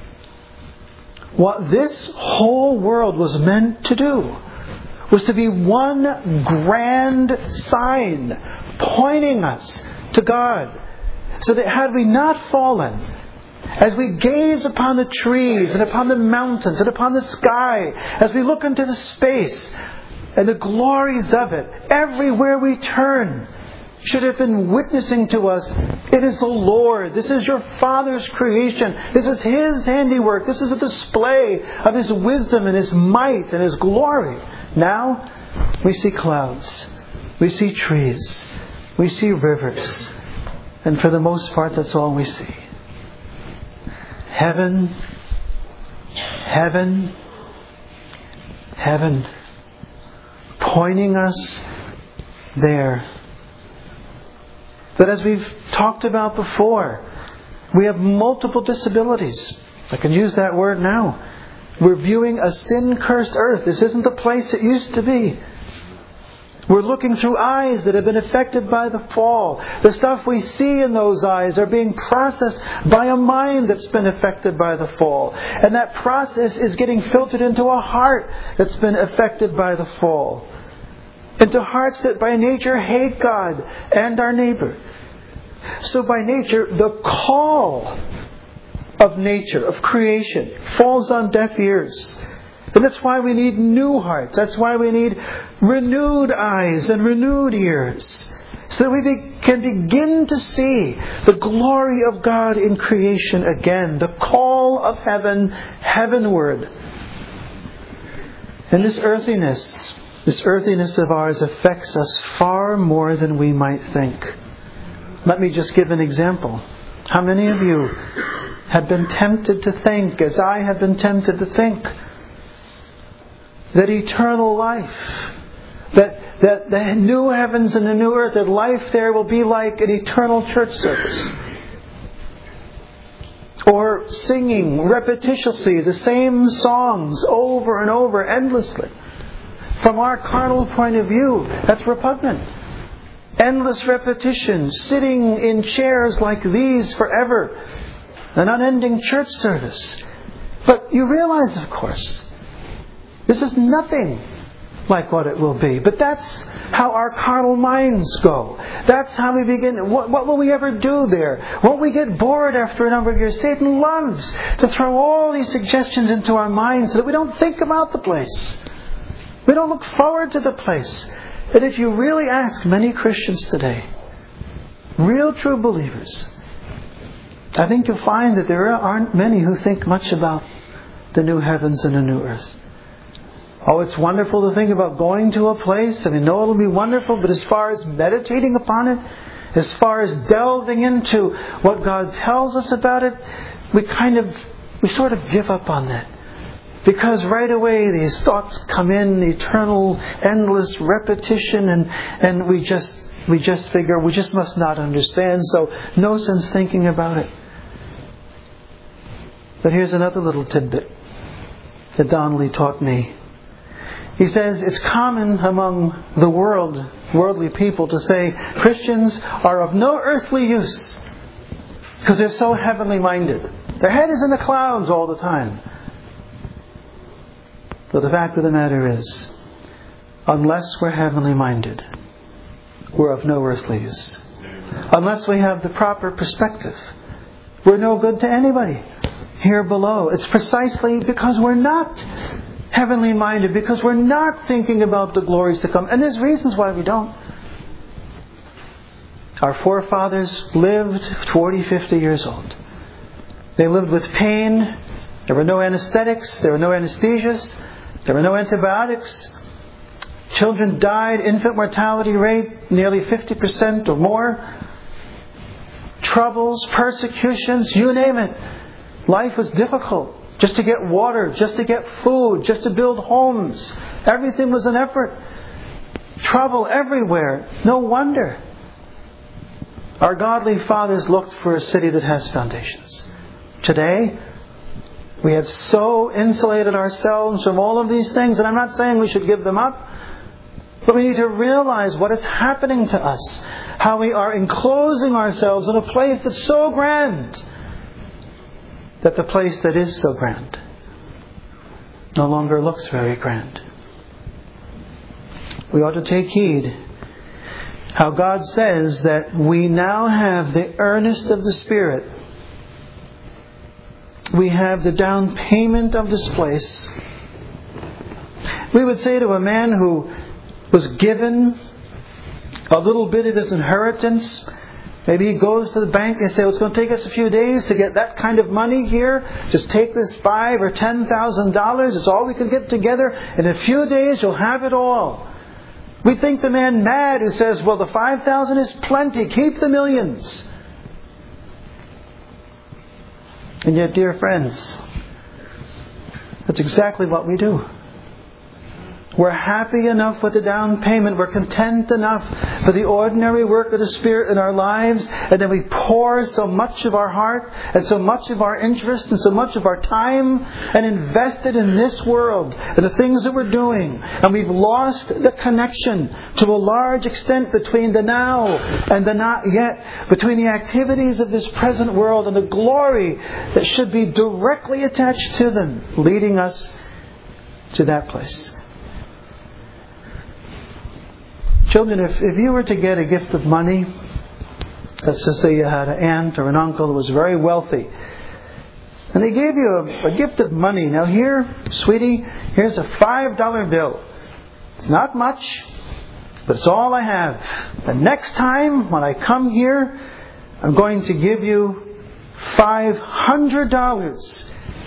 What this whole world was meant to do was to be one grand sign pointing us to God. So that had we not fallen, as we gaze upon the trees and upon the mountains and upon the sky, as we look into the space and the glories of it, everywhere we turn should have been witnessing to us, it is the Lord. This is your Father's creation. This is His handiwork. This is a display of His wisdom and His might and His glory. Now, we see clouds. We see trees. We see rivers. And for the most part, that's all we see. Heaven, heaven, heaven, pointing us there. But as we've talked about before, we have multiple disabilities. I can use that word now. We're viewing a sin-cursed earth. This isn't the place it used to be. We're looking through eyes that have been affected by the fall. The stuff we see in those eyes are being processed by a mind that's been affected by the fall. And that process is getting filtered into a heart that's been affected by the fall. Into hearts that by nature hate God and our neighbor. So by nature, the call of nature, of creation, falls on deaf ears. And that's why we need new hearts. That's why we need renewed eyes and renewed ears. So that we can begin to see the glory of God in creation again. The call of heaven, heavenward. And this earthiness of ours affects us far more than we might think. Let me just give an example. How many of you have been tempted to think, as I have been tempted to think, that eternal life, that the new heavens and the new earth, that life there will be like an eternal church service? Or singing repetitiously the same songs over and over endlessly. From our carnal point of view, that's repugnant. Endless repetition, sitting in chairs like these forever, an unending church service. But you realize, of course, this is nothing like what it will be. But that's how our carnal minds go. That's how we begin. What will we ever do there? Won't we get bored after a number of years? Satan loves to throw all these suggestions into our minds so that we don't think about the place. We don't look forward to the place. And if you really ask many Christians today, real true believers, I think you'll find that there aren't many who think much about the new heavens and the new earth. Oh, it's wonderful to think about going to a place. I mean, no, it'll be wonderful, but as far as meditating upon it, as far as delving into what God tells us about it, we sort of give up on that. Because right away these thoughts come in, eternal, endless repetition, and we just figure we just must not understand, so no sense thinking about it. But here's another little tidbit that Donnelly taught me. He says it's common among the worldly people to say Christians are of no earthly use because they're so heavenly minded. Their head is in the clouds all the time. But the fact of the matter is, unless we're heavenly minded, we're of no earthly use. Unless we have the proper perspective, we're no good to anybody here below. It's precisely because we're not heavenly minded, because we're not thinking about the glories to come. And there's reasons why we don't. Our forefathers lived 40, 50 years old. They lived with pain. There were no anesthetics. There were no anesthesias. There were no antibiotics. Children died. Infant mortality rate nearly 50% or more. Troubles, persecutions, you name it. Life was difficult. Just to get water, just to get food, just to build homes. Everything was an effort. Trouble everywhere. No wonder our godly fathers looked for a city that has foundations. Today, we have so insulated ourselves from all of these things, and I'm not saying we should give them up, but we need to realize what is happening to us. How we are enclosing ourselves in a place that's so grand, that the place that is so grand no longer looks very grand. We ought to take heed how God says that we now have the earnest of the Spirit. We have the down payment of this place. We would say to a man who was given a little bit of his inheritance, maybe he goes to the bank and say, well, it's going to take us a few days to get that kind of money here. Just take this $5,000 or $10,000. It's all we can get together. In a few days, you'll have it all. We think the man mad who says, well, the 5,000 is plenty. Keep the millions. And yet, dear friends, that's exactly what we do. We're happy enough with the down payment. We're content enough for the ordinary work of the Spirit in our lives. And then we pour so much of our heart and so much of our interest and so much of our time and invest it in this world and the things that we're doing. And we've lost the connection to a large extent between the now and the not yet, between the activities of this present world and the glory that should be directly attached to them, leading us to that place. Children, if you were to get a gift of money, let's just say you had an aunt or an uncle who was very wealthy, and they gave you a gift of money. Now here, sweetie, here's a $5 bill. It's not much, but it's all I have. The next time when I come here, I'm going to give you $500.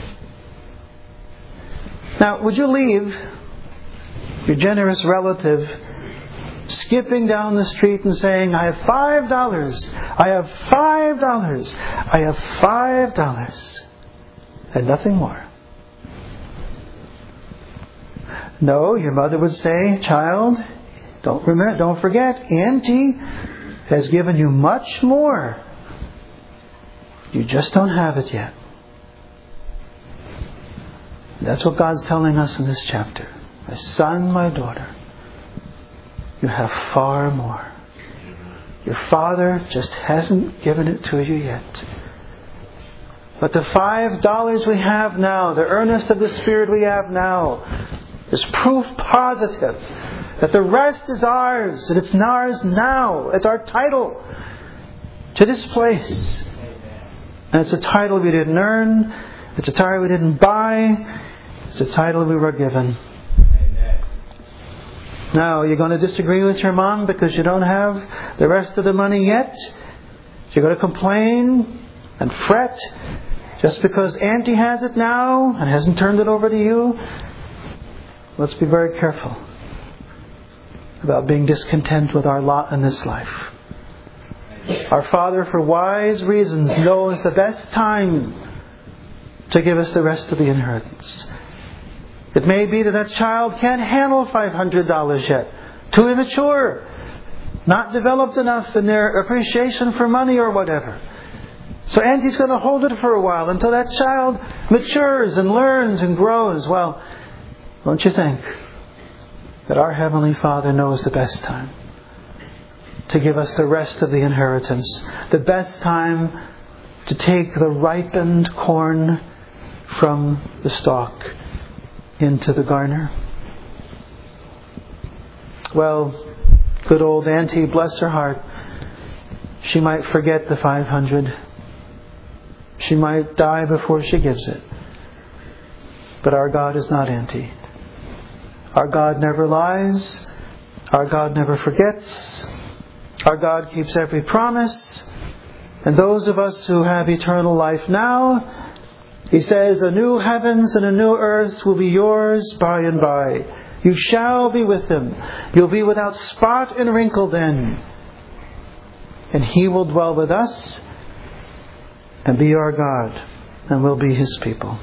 Now, would you leave your generous relative skipping down the street and saying, I have $5, I have $5, I have $5, and nothing more? No, your mother would say, child, don't forget, Auntie has given you much more. You just don't have it yet. That's what God's telling us in this chapter. My son, my daughter, you have far more. Your Father just hasn't given it to you yet. But the $5 we have now, the earnest of the Spirit we have now, is proof positive that the rest is ours, and it's ours now. It's our title to this place. And it's a title we didn't earn. It's a title we didn't buy. It's a title we were given. Now, you're going to disagree with your mom because you don't have the rest of the money yet? You're going to complain and fret just because Auntie has it now and hasn't turned it over to you? Let's be very careful about being discontent with our lot in this life. Our Father, for wise reasons, knows the best time to give us the rest of the inheritance. It may be that that child can't handle $500 yet. Too immature. Not developed enough in their appreciation for money or whatever. So Auntie's going to hold it for a while until that child matures and learns and grows. Well, don't you think that our Heavenly Father knows the best time to give us the rest of the inheritance? The best time to take the ripened corn from the stalk into the garner? Well, good old Auntie, bless her heart, she might forget the 500. She might die before she gives it. But our God is not Auntie. Our God never lies. Our God never forgets. Our God keeps every promise. And those of us who have eternal life now, He says, a new heavens and a new earth will be yours by and by. You shall be with Him. You'll be without spot and wrinkle then. And He will dwell with us and be our God, and we'll be His people.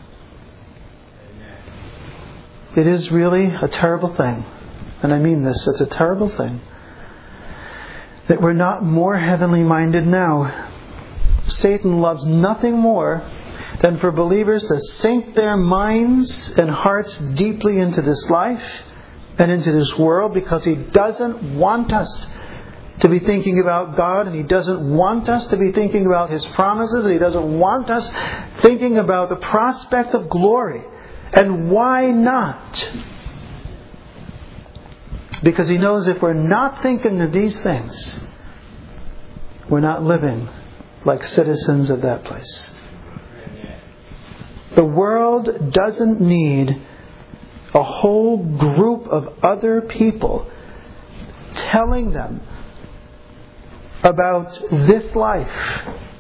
It is really a terrible thing, and I mean this, it's a terrible thing, that we're not more heavenly minded now. Satan loves nothing more than for believers to sink their minds and hearts deeply into this life and into this world, because he doesn't want us to be thinking about God, and he doesn't want us to be thinking about His promises, and he doesn't want us thinking about the prospect of glory. And why not? Because he knows if we're not thinking of these things, we're not living like citizens of that place. The world doesn't need a whole group of other people telling them about this life.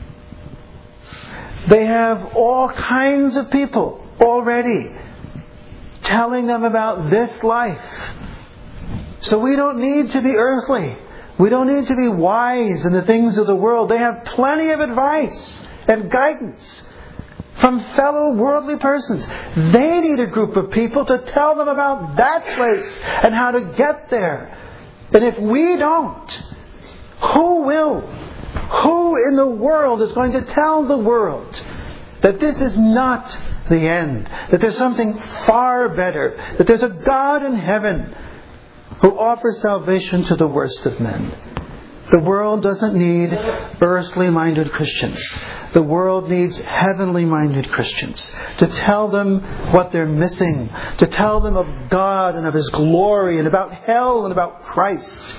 They have all kinds of people already telling them about this life. So we don't need to be earthly. We don't need to be wise in the things of the world. They have plenty of advice and guidance from fellow worldly persons. They need a group of people to tell them about that place and how to get there. And if we don't, who will? Who in the world is going to tell the world that this is not the end? That there's something far better? That there's a God in heaven who offers salvation to the worst of men? The world doesn't need earthly-minded Christians. The world needs heavenly-minded Christians to tell them what they're missing, to tell them of God and of His glory and about hell and about Christ.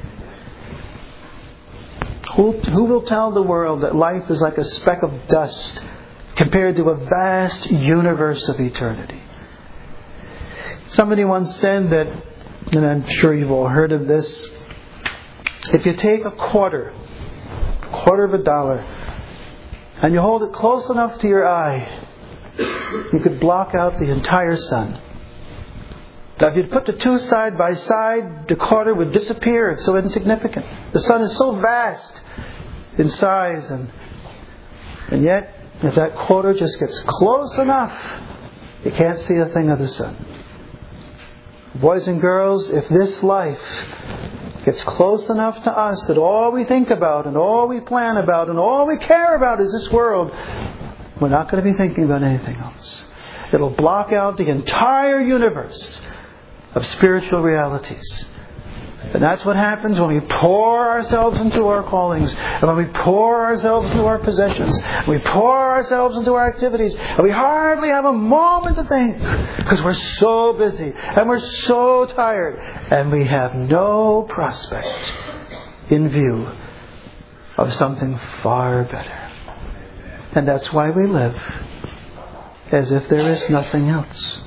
Who will tell the world that life is like a speck of dust compared to a vast universe of eternity? Somebody once said that, and I'm sure you've all heard of this, if you take a quarter of a dollar, and you hold it close enough to your eye, you could block out the entire sun. Now if you'd put the two side by side, the quarter would disappear. It's so insignificant. The sun is so vast in size, and yet if that quarter just gets close enough, you can't see a thing of the sun. Boys and girls, if this life gets close enough to us that all we think about and all we plan about and all we care about is this world, we're not going to be thinking about anything else. It'll block out the entire universe of spiritual realities. And that's what happens when we pour ourselves into our callings, and when we pour ourselves into our possessions, and we pour ourselves into our activities, and we hardly have a moment to think, because we're so busy, and we're so tired, and we have no prospect in view of something far better. And that's why we live as if there is nothing else.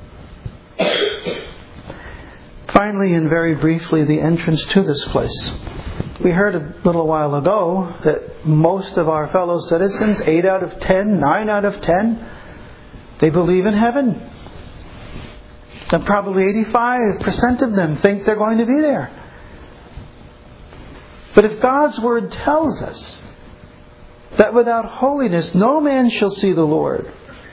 Finally, and very briefly, the entrance to this place. We heard a little while ago that most of our fellow citizens, 8 out of 10, 9 out of 10, they believe in heaven. And probably 85% of them think they're going to be there. But if God's Word tells us that without holiness no man shall see the Lord,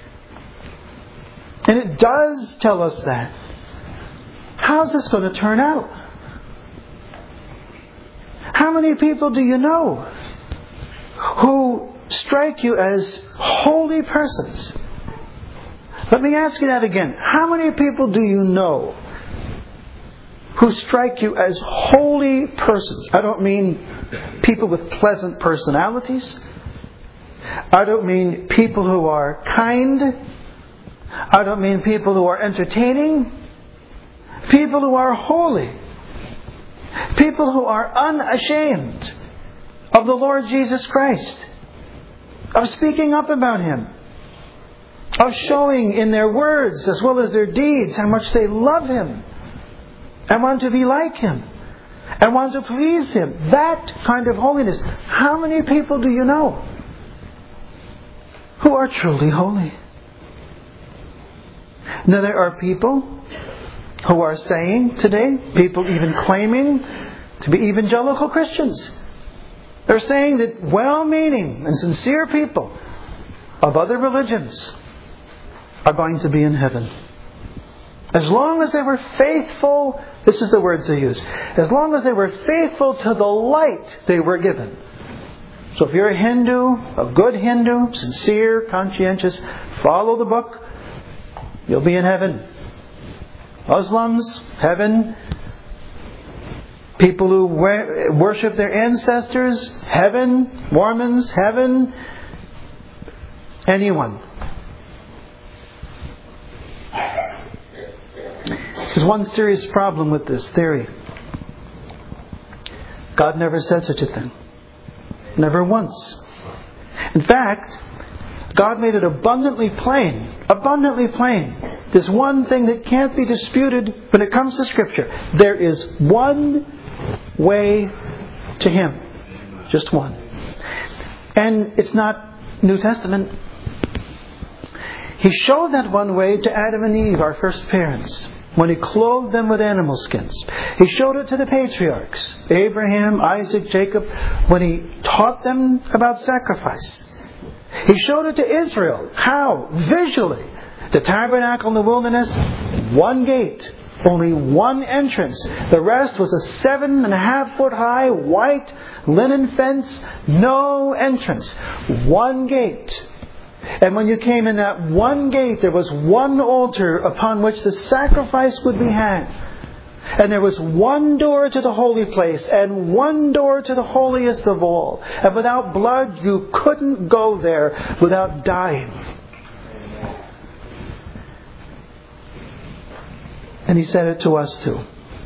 and it does tell us that, how's this going to turn out? How many people do you know who strike you as holy persons? Let me ask you that again. How many people do you know who strike you as holy persons? I don't mean people with pleasant personalities. I don't mean people who are kind. I don't mean people who are entertaining. People who are holy. People who are unashamed of the Lord Jesus Christ. Of speaking up about Him. Of showing in their words as well as their deeds how much they love Him. And want to be like Him. And want to please Him. That kind of holiness. How many people do you know who are truly holy? Now there are people who are saying today, people even claiming to be evangelical Christians. They're saying that well-meaning and sincere people of other religions are going to be in heaven. As long as they were faithful, this is the words they use, as long as they were faithful to the light they were given. So if you're a Hindu, a good Hindu, sincere, conscientious, follow the book, you'll be in heaven. Muslims, heaven. People who worship their ancestors, heaven. Mormons, heaven. Anyone. There's one serious problem with this theory. God never said such a thing. Never once. In fact, God made it abundantly plain. Abundantly plain. There's one thing that can't be disputed when it comes to Scripture. There is one way to Him. Just one. And it's not New Testament. He showed that one way to Adam and Eve, our first parents, when He clothed them with animal skins. He showed it to the patriarchs, Abraham, Isaac, Jacob, when He taught them about sacrifice. He showed it to Israel. How? Visually. The tabernacle in the wilderness, one gate, only one entrance. The rest was a 7.5 foot high white linen fence, no entrance. One gate. And when you came in that one gate, there was one altar upon which the sacrifice would be had. And there was one door to the holy place and one door to the holiest of all. And without blood, you couldn't go there without dying. And He said it to us too.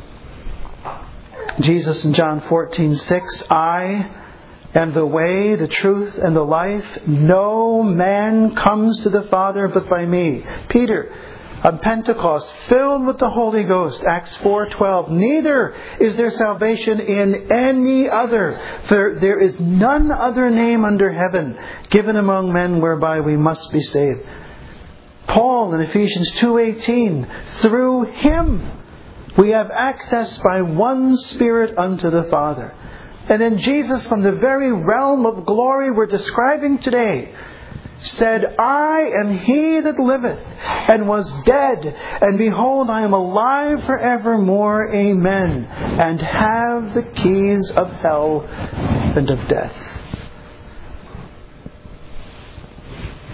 Jesus in John 14:6, I am the way, the truth, and the life. No man comes to the Father but by me. Peter, on Pentecost, filled with the Holy Ghost, Acts 4:12. Neither is there salvation in any other, for there is none other name under heaven given among men whereby we must be saved. Paul in Ephesians 2:18, through Him we have access by one Spirit unto the Father. And then Jesus, from the very realm of glory we're describing today, said, I am He that liveth, and was dead, and behold, I am alive forevermore, amen, and have the keys of hell and of death.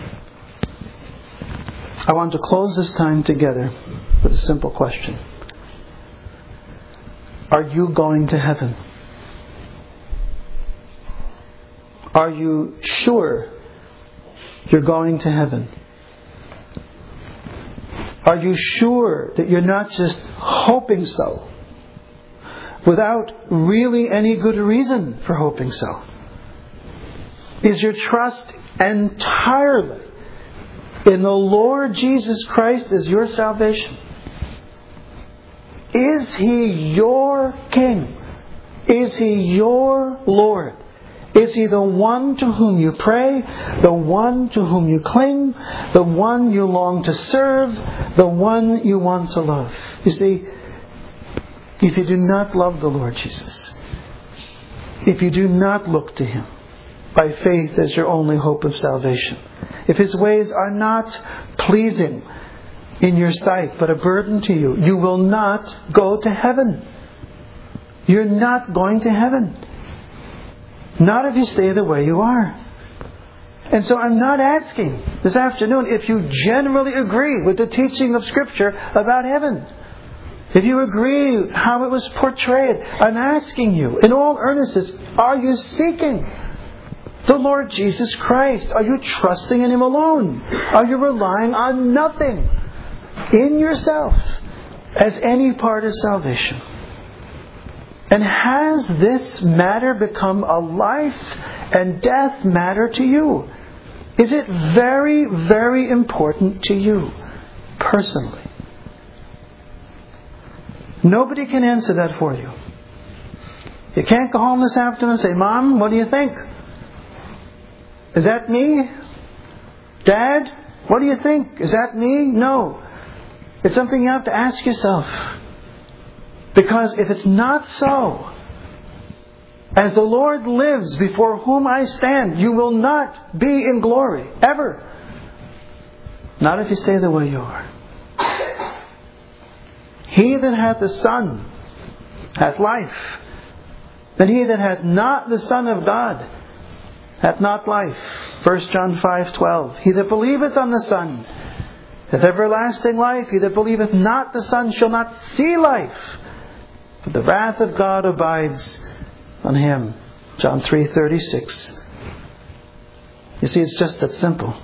I want to close this time together with a simple question. Are you going to heaven? Are you sure you're going to heaven? Are you sure that you're not just hoping so, without really any good reason for hoping so? Is your trust entirely in the Lord Jesus Christ as your salvation? Is He your King? Is He your Lord? Is He the one to whom you pray, the one to whom you cling, the one you long to serve, the one you want to love? You see, if you do not love the Lord Jesus, if you do not look to Him by faith as your only hope of salvation, if His ways are not pleasing in your sight but a burden to you, you will not go to heaven. You're not going to heaven. Not if you stay the way you are. And so I'm not asking this afternoon if you generally agree with the teaching of Scripture about heaven. If you agree how it was portrayed, I'm asking you in all earnestness, are you seeking the Lord Jesus Christ? Are you trusting in Him alone? Are you relying on nothing in yourself as any part of salvation? And has this matter become a life and death matter to you? Is it very, very important to you personally? Nobody can answer that for you. You can't go home this afternoon and say, Mom, what do you think? Is that me? Dad, what do you think? Is that me? No. It's something you have to ask yourself. Because if it's not so, as the Lord lives before whom I stand, you will not be in glory, ever. Not if you stay the way you are. He that hath the Son hath life, and he that hath not the Son of God hath not life. 1 John 5:12. He that believeth on the Son hath everlasting life. He that believeth not the Son shall not see life, but the wrath of God abides on him. John 3:36. You see, it's just that simple.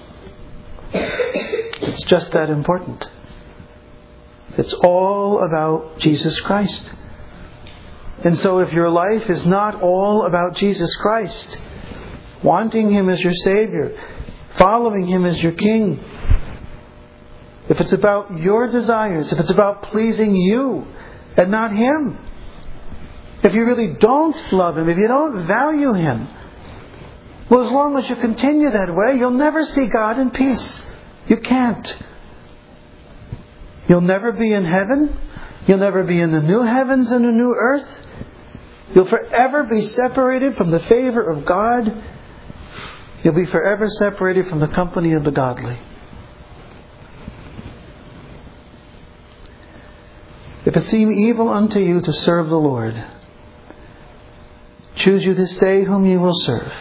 It's just that important. It's all about Jesus Christ. And so if your life is not all about Jesus Christ, wanting Him as your Savior, following Him as your King, if it's about your desires, if it's about pleasing you and not Him, if you really don't love Him, if you don't value Him, well, as long as you continue that way, you'll never see God in peace. You can't. You'll never be in heaven. You'll never be in the new heavens and the new earth. You'll forever be separated from the favor of God. You'll be forever separated from the company of the godly. If it seem evil unto you to serve the Lord, choose you this day whom you will serve.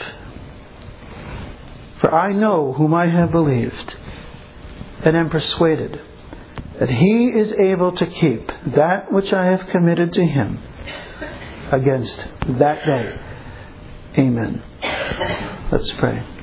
For I know whom I have believed, and am persuaded that He is able to keep that which I have committed to Him against that day. Amen. Let's pray.